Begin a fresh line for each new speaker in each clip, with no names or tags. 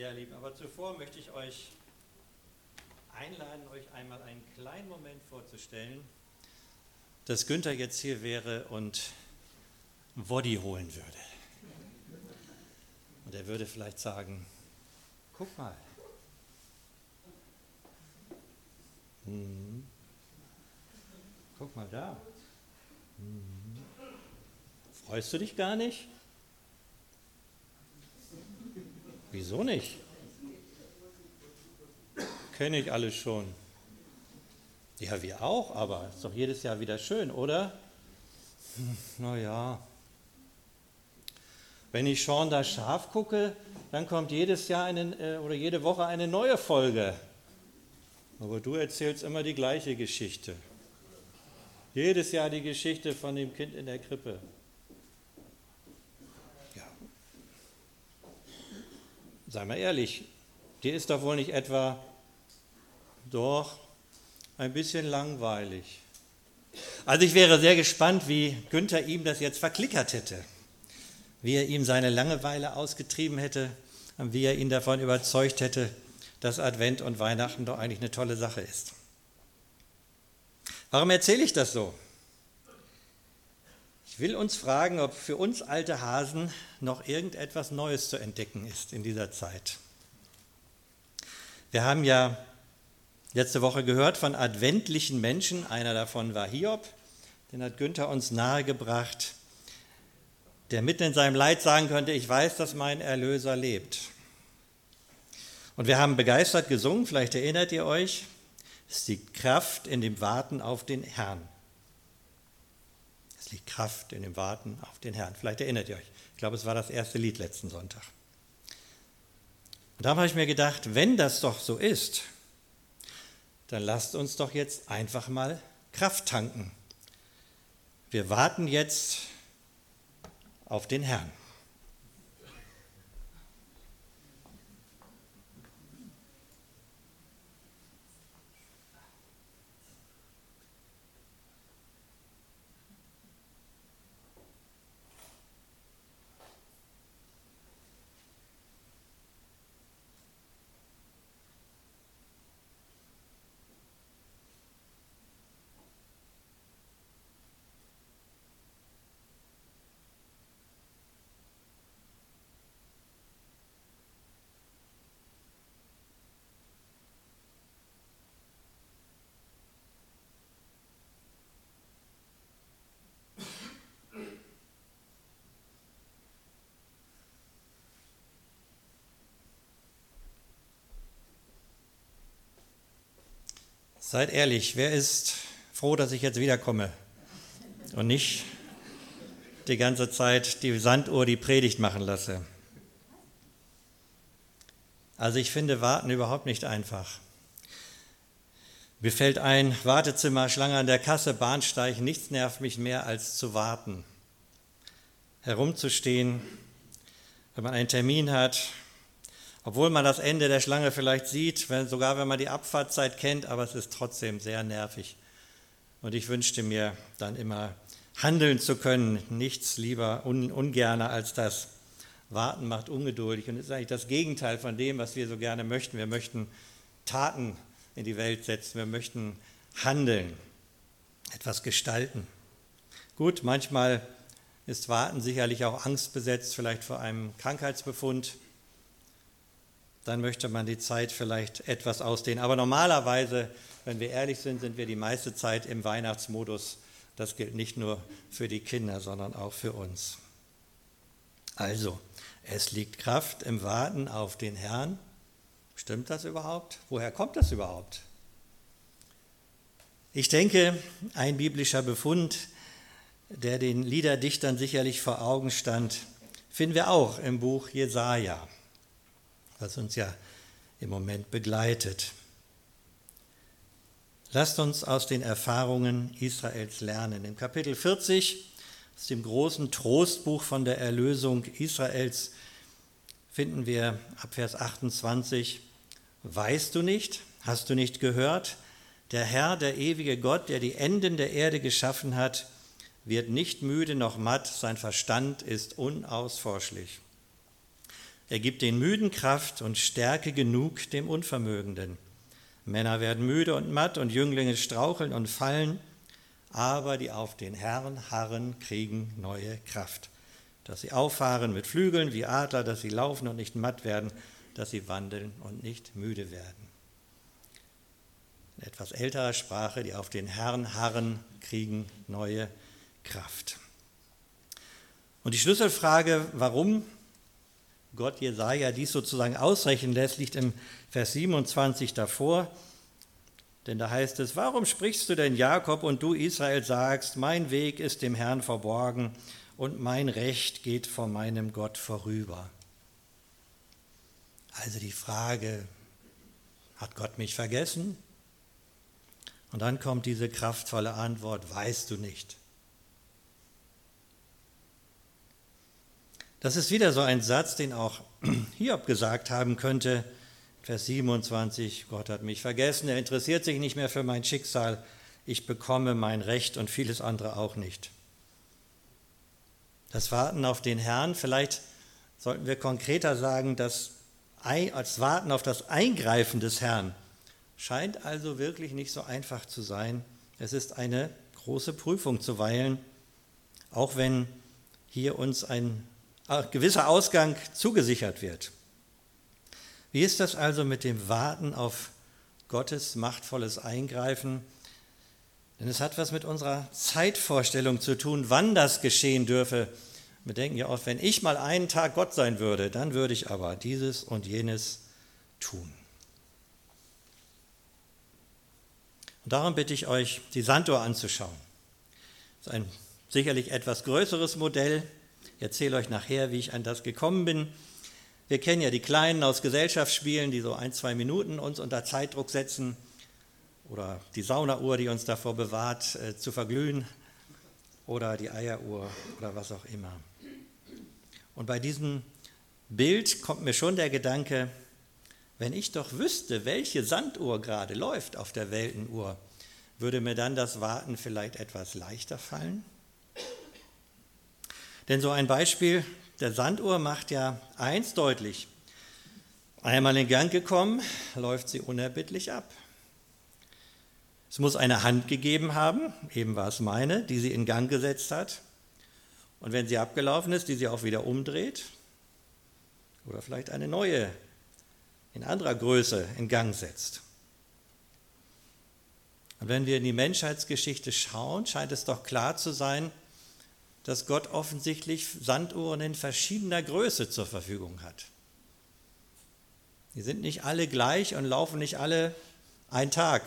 Ja, Lieben, aber zuvor möchte ich euch einladen, euch einmal einen kleinen Moment vorzustellen, dass Günther jetzt hier wäre und Woddy holen würde. Und er würde vielleicht sagen, guck mal. Guck mal da. Freust du dich gar nicht? Wieso nicht? Kenne ich alles schon. Ja, wir auch, aber ist doch jedes Jahr wieder schön, oder? Naja. Wenn ich Sean das Schaf gucke, dann kommt jedes Jahr oder jede Woche eine neue Folge. Aber du erzählst immer die gleiche Geschichte. Jedes Jahr die Geschichte von dem Kind in der Krippe. Ja. Sei mal ehrlich, dir ist doch wohl nicht etwa doch ein bisschen langweilig. Also ich wäre sehr gespannt, wie Günther ihm das jetzt verklickert hätte, wie er ihm seine Langeweile ausgetrieben hätte und wie er ihn davon überzeugt hätte, dass Advent und Weihnachten doch eigentlich eine tolle Sache ist. Warum erzähle ich das so? Ich will uns fragen, ob für uns alte Hasen noch irgendetwas Neues zu entdecken ist in dieser Zeit. Wir haben ja letzte Woche gehört von adventlichen Menschen, einer davon war Hiob, den hat Günther uns nahegebracht, der mitten in seinem Leid sagen könnte, ich weiß, dass mein Erlöser lebt. Und wir haben begeistert gesungen, vielleicht erinnert ihr euch, es liegt Kraft in dem Warten auf den Herrn. Es liegt Kraft in dem Warten auf den Herrn. Vielleicht erinnert ihr euch. Ich glaube, es war das erste Lied letzten Sonntag. Und da habe ich mir gedacht, wenn das doch so ist, dann lasst uns doch jetzt einfach mal Kraft tanken. Wir warten jetzt auf den Herrn. Seid ehrlich, wer ist froh, dass ich jetzt wiederkomme und nicht die ganze Zeit die Sanduhr die Predigt machen lasse? Also ich finde Warten überhaupt nicht einfach. Mir fällt ein, Wartezimmer, Schlange an der Kasse, Bahnsteig, nichts nervt mich mehr als zu warten. Herumzustehen, wenn man einen Termin hat, obwohl man das Ende der Schlange vielleicht sieht, sogar wenn man die Abfahrtszeit kennt, aber es ist trotzdem sehr nervig. Und ich wünschte mir dann immer, handeln zu können, nichts lieber ungerner als das. Warten macht ungeduldig und ist eigentlich das Gegenteil von dem, was wir so gerne möchten. Wir möchten Taten in die Welt setzen, wir möchten handeln, etwas gestalten. Gut, manchmal ist Warten sicherlich auch angstbesetzt, vielleicht vor einem Krankheitsbefund. Dann möchte man die Zeit vielleicht etwas ausdehnen. Aber normalerweise, wenn wir ehrlich sind, sind wir die meiste Zeit im Weihnachtsmodus. Das gilt nicht nur für die Kinder, sondern auch für uns. Also, es liegt Kraft im Warten auf den Herrn. Stimmt das überhaupt? Woher kommt das überhaupt? Ich denke, ein biblischer Befund, der den Liederdichtern sicherlich vor Augen stand, finden wir auch im Buch Jesaja, was uns ja im Moment begleitet. Lasst uns aus den Erfahrungen Israels lernen. Im Kapitel 40, aus dem großen Trostbuch von der Erlösung Israels, finden wir ab Vers 28, weißt du nicht, hast du nicht gehört, der Herr, der ewige Gott, der die Enden der Erde geschaffen hat, wird nicht müde noch matt, sein Verstand ist unausforschlich. Er gibt den Müden Kraft und Stärke genug dem Unvermögenden. Männer werden müde und matt und Jünglinge straucheln und fallen, aber die auf den Herrn harren, kriegen neue Kraft. Dass sie auffahren mit Flügeln wie Adler, dass sie laufen und nicht matt werden, dass sie wandeln und nicht müde werden. In etwas älterer Sprache, die auf den Herrn harren, kriegen neue Kraft. Und die Schlüsselfrage, warum Gott Jesaja dies sozusagen ausrechnen lässt, liegt im Vers 27 davor. Denn da heißt es, warum sprichst du denn, Jakob, und du, Israel, sagst, mein Weg ist dem Herrn verborgen und mein Recht geht vor meinem Gott vorüber. Also die Frage, hat Gott mich vergessen? Und dann kommt diese kraftvolle Antwort, weißt du nicht. Das ist wieder so ein Satz, den auch Hiob gesagt haben könnte, Vers 27, Gott hat mich vergessen, er interessiert sich nicht mehr für mein Schicksal, ich bekomme mein Recht und vieles andere auch nicht. Das Warten auf den Herrn, vielleicht sollten wir konkreter sagen, das Warten auf das Eingreifen des Herrn, scheint also wirklich nicht so einfach zu sein. Es ist eine große Prüfung zuweilen, auch wenn hier uns ein gewisser Ausgang zugesichert wird. Wie ist das also mit dem Warten auf Gottes machtvolles Eingreifen? Denn es hat was mit unserer Zeitvorstellung zu tun, wann das geschehen dürfe. Wir denken ja oft, wenn ich mal einen Tag Gott sein würde, dann würde ich aber dieses und jenes tun. Und darum bitte ich euch, die Sanduhr anzuschauen. Das ist ein sicherlich etwas größeres Modell. Ich erzähle euch nachher, wie ich an das gekommen bin. Wir kennen ja die Kleinen aus Gesellschaftsspielen, die so 1-2 Minuten uns unter Zeitdruck setzen oder die Saunauhr, die uns davor bewahrt, zu verglühen oder die Eieruhr oder was auch immer. Und bei diesem Bild kommt mir schon der Gedanke, wenn ich doch wüsste, welche Sanduhr gerade läuft auf der Weltenuhr, würde mir dann das Warten vielleicht etwas leichter fallen? Denn so ein Beispiel der Sanduhr macht ja eins deutlich. Einmal in Gang gekommen, läuft sie unerbittlich ab. Es muss eine Hand gegeben haben, eben war es meine, die sie in Gang gesetzt hat. Und wenn sie abgelaufen ist, die sie auch wieder umdreht oder vielleicht eine neue in anderer Größe in Gang setzt. Und wenn wir in die Menschheitsgeschichte schauen, scheint es doch klar zu sein, dass Gott offensichtlich Sanduhren in verschiedener Größe zur Verfügung hat. Die sind nicht alle gleich und laufen nicht alle einen Tag.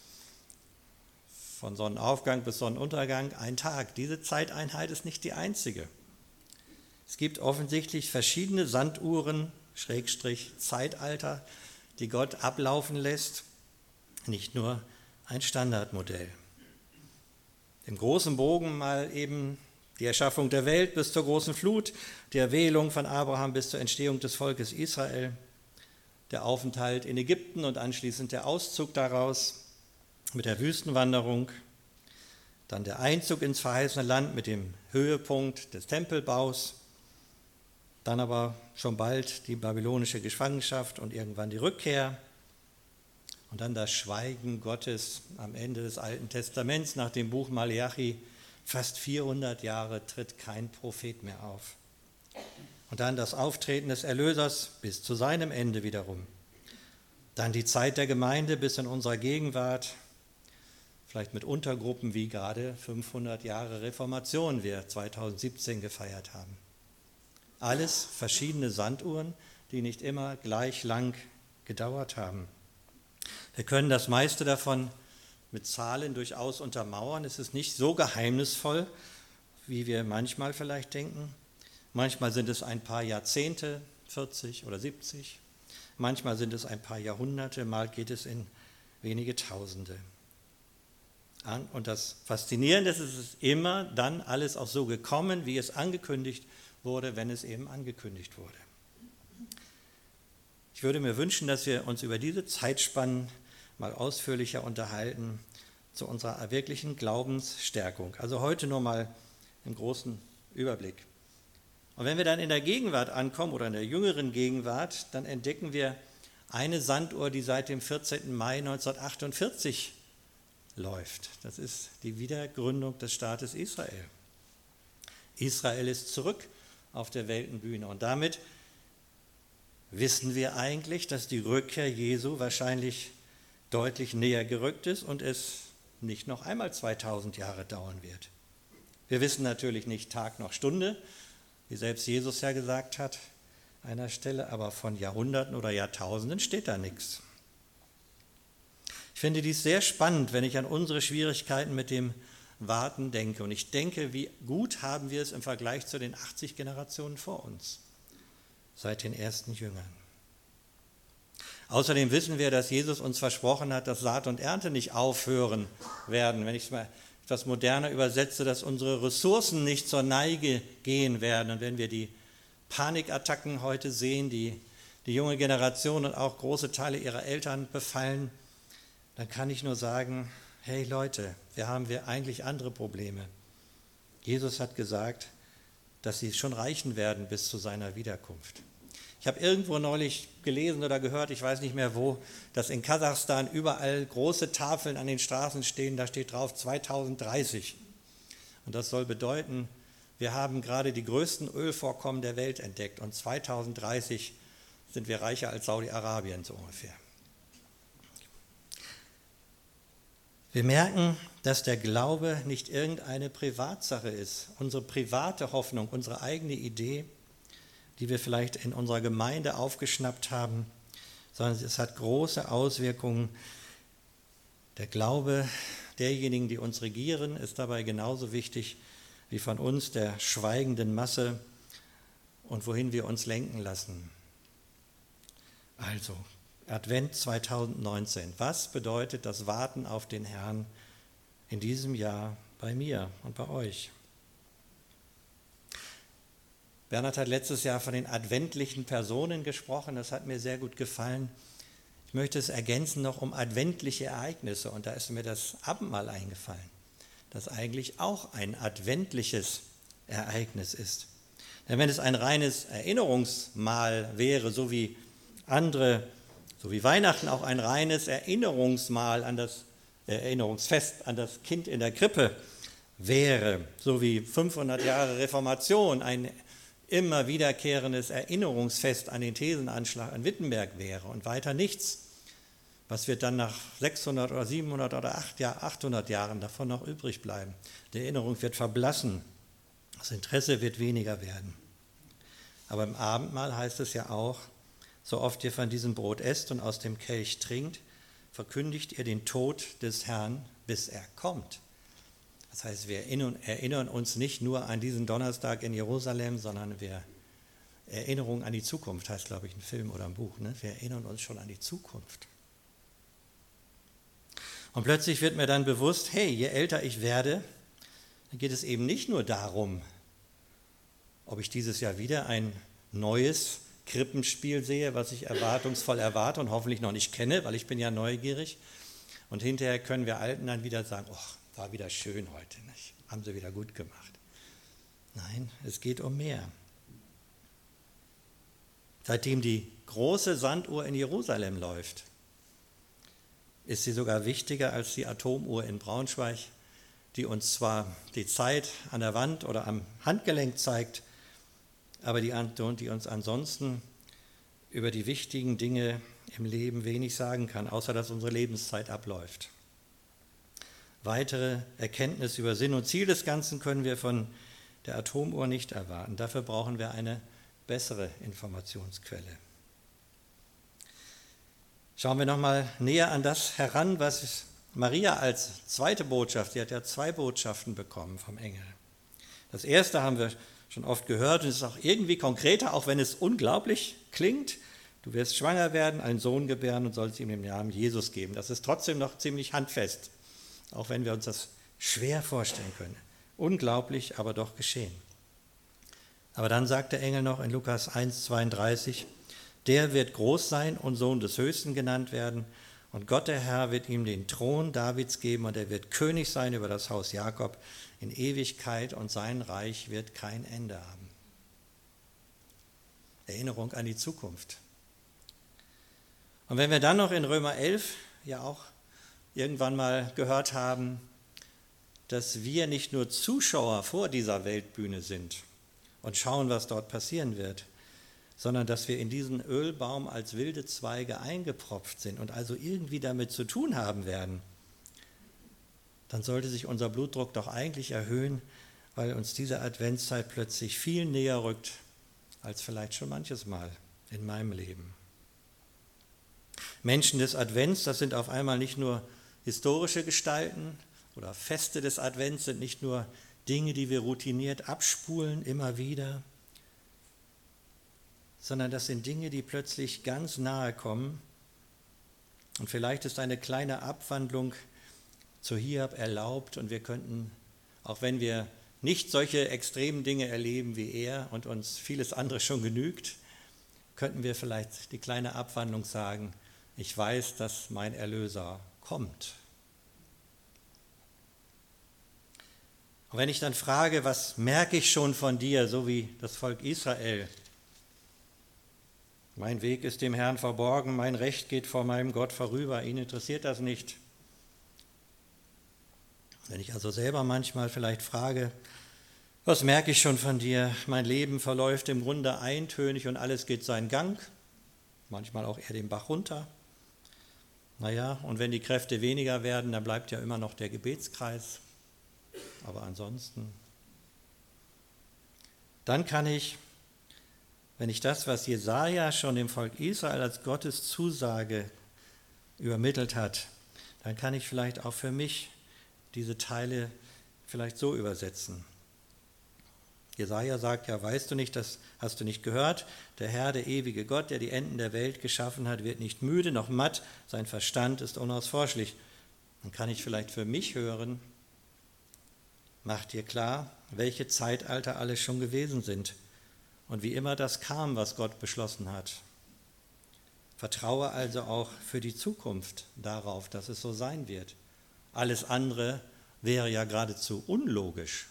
Von Sonnenaufgang bis Sonnenuntergang ein Tag. Diese Zeiteinheit ist nicht die einzige. Es gibt offensichtlich verschiedene Sanduhren, Zeitalter, die Gott ablaufen lässt, nicht nur ein Standardmodell. Im großen Bogen mal eben die Erschaffung der Welt bis zur großen Flut, die Erwählung von Abraham bis zur Entstehung des Volkes Israel, der Aufenthalt in Ägypten und anschließend der Auszug daraus mit der Wüstenwanderung, dann der Einzug ins verheißene Land mit dem Höhepunkt des Tempelbaus, dann aber schon bald die babylonische Gefangenschaft und irgendwann die Rückkehr und dann das Schweigen Gottes am Ende des Alten Testaments nach dem Buch Maleachi. Fast 400 Jahre tritt kein Prophet mehr auf. Und dann das Auftreten des Erlösers bis zu seinem Ende wiederum. Dann die Zeit der Gemeinde bis in unserer Gegenwart, vielleicht mit Untergruppen wie gerade 500 Jahre Reformation wir 2017 gefeiert haben. Alles verschiedene Sanduhren, die nicht immer gleich lang gedauert haben. Wir können das meiste davon mit Zahlen durchaus untermauern. Es ist nicht so geheimnisvoll, wie wir manchmal vielleicht denken. Manchmal sind es ein paar Jahrzehnte, 40 oder 70. Manchmal sind es ein paar Jahrhunderte, mal geht es in wenige Tausende. Und das Faszinierende ist, es ist immer dann alles auch so gekommen, wie es angekündigt wurde, wenn es eben angekündigt wurde. Ich würde mir wünschen, dass wir uns über diese Zeitspannen mal ausführlicher unterhalten zu unserer wirklichen Glaubensstärkung. Also heute nur mal einen großen Überblick. Und wenn wir dann in der Gegenwart ankommen oder in der jüngeren Gegenwart, dann entdecken wir eine Sanduhr, die seit dem 14. Mai 1948 läuft. Das ist die Wiedergründung des Staates Israel. Israel ist zurück auf der Weltenbühne und damit wissen wir eigentlich, dass die Rückkehr Jesu wahrscheinlich deutlich näher gerückt ist und es nicht noch einmal 2000 Jahre dauern wird. Wir wissen natürlich nicht Tag noch Stunde, wie selbst Jesus ja gesagt hat an einer Stelle, aber von Jahrhunderten oder Jahrtausenden steht da nichts. Ich finde dies sehr spannend, wenn ich an unsere Schwierigkeiten mit dem Warten denke. Und ich denke, wie gut haben wir es im Vergleich zu den 80 Generationen vor uns, seit den ersten Jüngern. Außerdem wissen wir, dass Jesus uns versprochen hat, dass Saat und Ernte nicht aufhören werden. Wenn ich es mal etwas moderner übersetze, dass unsere Ressourcen nicht zur Neige gehen werden. Und wenn wir die Panikattacken heute sehen, die junge Generation und auch große Teile ihrer Eltern befallen, dann kann ich nur sagen, hey Leute, wir haben eigentlich andere Probleme. Jesus hat gesagt, dass sie schon reichen werden bis zu seiner Wiederkunft. Ich habe irgendwo neulich gelesen oder gehört, ich weiß nicht mehr wo, dass in Kasachstan überall große Tafeln an den Straßen stehen, da steht drauf 2030. Und das soll bedeuten, wir haben gerade die größten Ölvorkommen der Welt entdeckt und 2030 sind wir reicher als Saudi-Arabien so ungefähr. Wir merken, dass der Glaube nicht irgendeine Privatsache ist, unsere private Hoffnung, unsere eigene Idee, die wir vielleicht in unserer Gemeinde aufgeschnappt haben, sondern es hat große Auswirkungen. Der Glaube derjenigen, die uns regieren, ist dabei genauso wichtig wie von uns, der schweigenden Masse, und wohin wir uns lenken lassen. Also, Advent 2019. Was bedeutet das Warten auf den Herrn in diesem Jahr bei mir und bei euch? Bernhard hat letztes Jahr von den adventlichen Personen gesprochen, das hat mir sehr gut gefallen. Ich möchte es ergänzen noch um adventliche Ereignisse und da ist mir das Abendmahl eingefallen, das eigentlich auch ein adventliches Ereignis ist. Denn wenn es ein reines Erinnerungsmahl wäre, so wie Weihnachten auch ein reines Erinnerungsmahl an das Erinnerungsfest an das Kind in der Krippe wäre, so wie 500 Jahre Reformation ein immer wiederkehrendes Erinnerungsfest an den Thesenanschlag an Wittenberg wäre und weiter nichts, was wird dann nach 600 oder 700 oder 800 Jahren davon noch übrig bleiben? Die Erinnerung wird verblassen, das Interesse wird weniger werden. Aber im Abendmahl heißt es ja auch, so oft ihr von diesem Brot esst und aus dem Kelch trinkt, verkündigt ihr den Tod des Herrn, bis er kommt. Das heißt, wir erinnern uns nicht nur an diesen Donnerstag in Jerusalem, sondern Erinnerung an die Zukunft, heißt, glaube ich, ein Film oder ein Buch. Ne? Wir erinnern uns schon an die Zukunft. Und plötzlich wird mir dann bewusst, hey, je älter ich werde, dann geht es eben nicht nur darum, ob ich dieses Jahr wieder ein neues Krippenspiel sehe, was ich erwartungsvoll erwarte und hoffentlich noch nicht kenne, weil ich bin ja neugierig. Und hinterher können wir Alten dann wieder sagen, war wieder schön heute, nicht? Haben sie wieder gut gemacht. Nein, es geht um mehr. Seitdem die große Sanduhr in Jerusalem läuft, ist sie sogar wichtiger als die Atomuhr in Braunschweig, die uns zwar die Zeit an der Wand oder am Handgelenk zeigt, aber die uns ansonsten über die wichtigen Dinge im Leben wenig sagen kann, außer dass unsere Lebenszeit abläuft. Weitere Erkenntnis über Sinn und Ziel des Ganzen können wir von der Atomuhr nicht erwarten. Dafür brauchen wir eine bessere Informationsquelle. Schauen wir nochmal näher an das heran, was Maria als zweite Botschaft, sie hat ja 2 Botschaften bekommen vom Engel. Das erste haben wir schon oft gehört und es ist auch irgendwie konkreter, auch wenn es unglaublich klingt. Du wirst schwanger werden, einen Sohn gebären und sollst ihm den Namen Jesus geben. Das ist trotzdem noch ziemlich handfest, auch wenn wir uns das schwer vorstellen können. Unglaublich, aber doch geschehen. Aber dann sagt der Engel noch in Lukas 1,32, der wird groß sein und Sohn des Höchsten genannt werden und Gott der Herr wird ihm den Thron Davids geben und er wird König sein über das Haus Jakob in Ewigkeit und sein Reich wird kein Ende haben. Erinnerung an die Zukunft. Und wenn wir dann noch in Römer 11 ja auch irgendwann mal gehört haben, dass wir nicht nur Zuschauer vor dieser Weltbühne sind und schauen, was dort passieren wird, sondern dass wir in diesen Ölbaum als wilde Zweige eingepropft sind und also irgendwie damit zu tun haben werden, dann sollte sich unser Blutdruck doch eigentlich erhöhen, weil uns diese Adventszeit plötzlich viel näher rückt, als vielleicht schon manches Mal in meinem Leben. Menschen des Advents, das sind auf einmal nicht nur historische Gestalten oder Feste des Advents, sind nicht nur Dinge, die wir routiniert abspulen, immer wieder, sondern das sind Dinge, die plötzlich ganz nahe kommen. Und vielleicht ist eine kleine Abwandlung zu Hiob erlaubt und wir könnten, auch wenn wir nicht solche extremen Dinge erleben wie er und uns vieles andere schon genügt, könnten wir vielleicht die kleine Abwandlung sagen, ich weiß, dass mein Erlöser kommt. Und wenn ich dann frage, was merke ich schon von dir, so wie das Volk Israel? Mein Weg ist dem Herrn verborgen, mein Recht geht vor meinem Gott vorüber, ihn interessiert das nicht. Wenn ich also selber manchmal vielleicht frage, was merke ich schon von dir? Mein Leben verläuft im Grunde eintönig und alles geht seinen Gang, manchmal auch eher den Bach runter. Naja, und wenn die Kräfte weniger werden, dann bleibt ja immer noch der Gebetskreis. Aber ansonsten, dann kann ich, wenn ich das, was Jesaja schon dem Volk Israel als Gottes Zusage übermittelt hat, dann kann ich vielleicht auch für mich diese Teile vielleicht so übersetzen. Jesaja sagt ja, weißt du nicht, das hast du nicht gehört? Der Herr, der ewige Gott, der die Enden der Welt geschaffen hat, wird nicht müde noch matt, sein Verstand ist unausforschlich. Dann kann ich vielleicht für mich hören, mach dir klar, welche Zeitalter alle schon gewesen sind und wie immer das kam, was Gott beschlossen hat. Vertraue also auch für die Zukunft darauf, dass es so sein wird. Alles andere wäre ja geradezu unlogisch.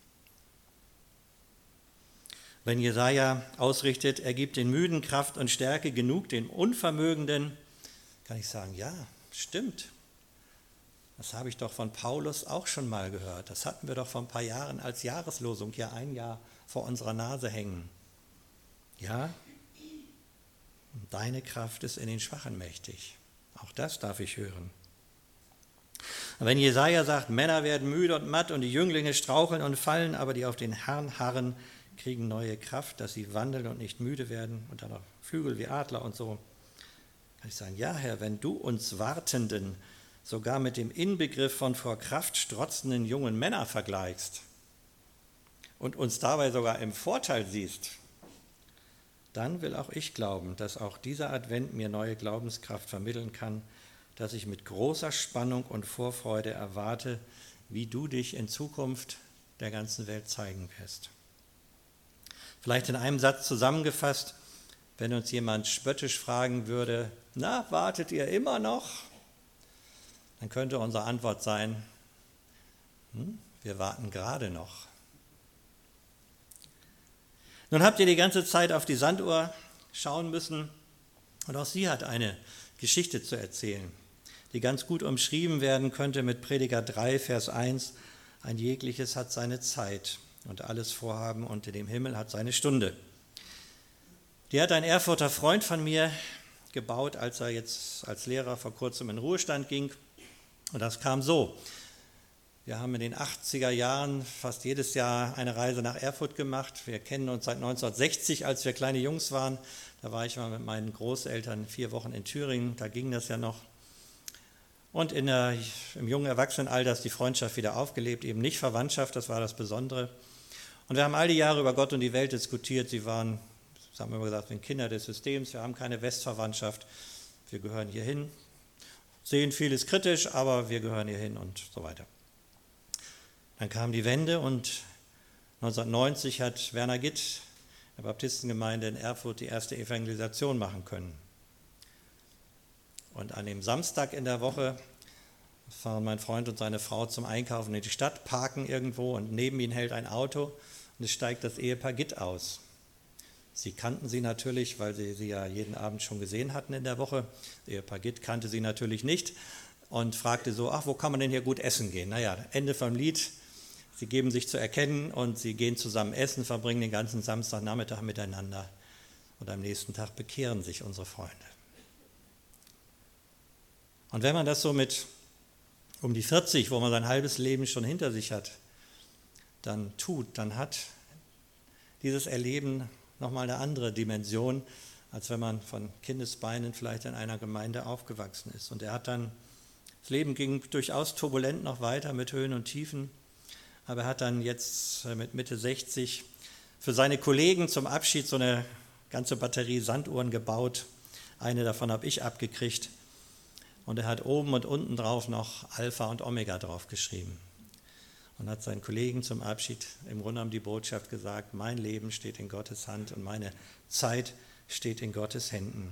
Wenn Jesaja ausrichtet, er gibt den Müden Kraft und Stärke genug, den Unvermögenden, kann ich sagen, ja, stimmt. Das habe ich doch von Paulus auch schon mal gehört. Das hatten wir doch vor ein paar Jahren als Jahreslosung hier ein Jahr vor unserer Nase hängen. Ja, deine Kraft ist in den Schwachen mächtig. Auch das darf ich hören. Und wenn Jesaja sagt, Männer werden müde und matt und die Jünglinge straucheln und fallen, aber die auf den Herrn harren, kriegen neue Kraft, dass sie wandeln und nicht müde werden und dann auch Flügel wie Adler und so, kann ich sagen, ja Herr, wenn du uns Wartenden sogar mit dem Inbegriff von vor Kraft strotzenden jungen Männern vergleichst und uns dabei sogar im Vorteil siehst, dann will auch ich glauben, dass auch dieser Advent mir neue Glaubenskraft vermitteln kann, dass ich mit großer Spannung und Vorfreude erwarte, wie du dich in Zukunft der ganzen Welt zeigen wirst. Vielleicht in einem Satz zusammengefasst, wenn uns jemand spöttisch fragen würde, na, wartet ihr immer noch? Dann könnte unsere Antwort sein, wir warten gerade noch. Nun habt ihr die ganze Zeit auf die Sanduhr schauen müssen und auch sie hat eine Geschichte zu erzählen, die ganz gut umschrieben werden könnte mit Prediger 3, Vers 1, ein jegliches hat seine Zeit und alles Vorhaben unter dem Himmel hat seine Stunde. Die hat ein Erfurter Freund von mir gebaut, als er jetzt als Lehrer vor kurzem in Ruhestand ging. Und das kam so. Wir haben in den 80er Jahren fast jedes Jahr eine Reise nach Erfurt gemacht. Wir kennen uns seit 1960, als wir kleine Jungs waren. Da war ich mal mit meinen Großeltern 4 Wochen in Thüringen, da ging das ja noch. Und im jungen Erwachsenenalter ist die Freundschaft wieder aufgelebt, eben nicht Verwandtschaft, das war das Besondere. Und wir haben all die Jahre über Gott und die Welt diskutiert. Sie haben immer gesagt, wir sind Kinder des Systems, wir haben keine Westverwandtschaft, wir gehören hier hin. Sehen vieles kritisch, aber wir gehören hier hin und so weiter. Dann kam die Wende und 1990 hat Werner Gitt, der Baptistengemeinde in Erfurt, die erste Evangelisation machen können. Und an dem Samstag in der Woche fahren mein Freund und seine Frau zum Einkaufen in die Stadt, parken irgendwo und neben ihnen hält ein Auto und es steigt das Ehepaar Gitt aus. Sie kannten sie natürlich, weil sie ja jeden Abend schon gesehen hatten in der Woche. Ehepaar Gitt kannte sie natürlich nicht und fragte so, ach, wo kann man denn hier gut essen gehen? Naja, Ende vom Lied, sie geben sich zu erkennen und sie gehen zusammen essen, verbringen den ganzen Samstagnachmittag miteinander und am nächsten Tag bekehren sich unsere Freunde. Und wenn man das so mit um die 40, wo man sein halbes Leben schon hinter sich hat, dann hat dieses Erleben nochmal eine andere Dimension, als wenn man von Kindesbeinen vielleicht in einer Gemeinde aufgewachsen ist. Und das Leben ging durchaus turbulent noch weiter mit Höhen und Tiefen, aber er hat dann jetzt mit Mitte 60 für seine Kollegen zum Abschied so eine ganze Batterie Sanduhren gebaut. Eine davon habe ich abgekriegt. Und er hat oben und unten drauf noch Alpha und Omega drauf geschrieben. Und hat seinen Kollegen zum Abschied im Grunde genommen die Botschaft gesagt, mein Leben steht in Gottes Hand und meine Zeit steht in Gottes Händen.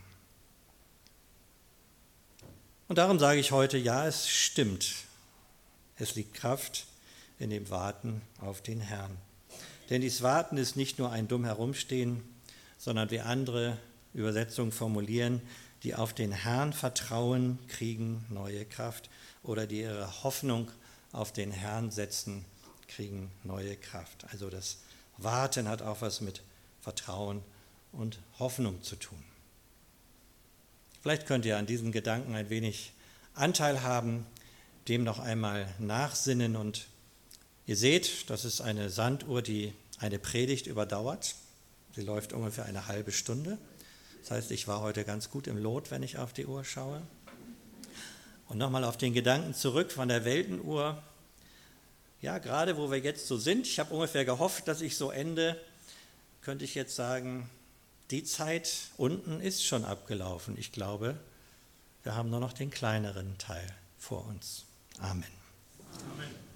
Und darum sage ich heute, ja, es stimmt. Es liegt Kraft in dem Warten auf den Herrn. Denn dieses Warten ist nicht nur ein dumm Herumstehen, sondern wie andere Übersetzungen formulieren, die auf den Herrn vertrauen, kriegen neue Kraft. Oder die ihre Hoffnung auf den Herrn setzen, kriegen neue Kraft. Also das Warten hat auch was mit Vertrauen und Hoffnung zu tun. Vielleicht könnt ihr an diesen Gedanken ein wenig Anteil haben, dem noch einmal nachsinnen. Und ihr seht, das ist eine Sanduhr, die eine Predigt überdauert. Sie läuft ungefähr eine halbe Stunde. Das heißt, ich war heute ganz gut im Lot, wenn ich auf die Uhr schaue. Und nochmal auf den Gedanken zurück von der Weltenuhr. Ja, gerade wo wir jetzt so sind, ich habe ungefähr gehofft, dass ich so ende, könnte ich jetzt sagen, die Zeit unten ist schon abgelaufen. Ich glaube, wir haben nur noch den kleineren Teil vor uns. Amen.
Amen.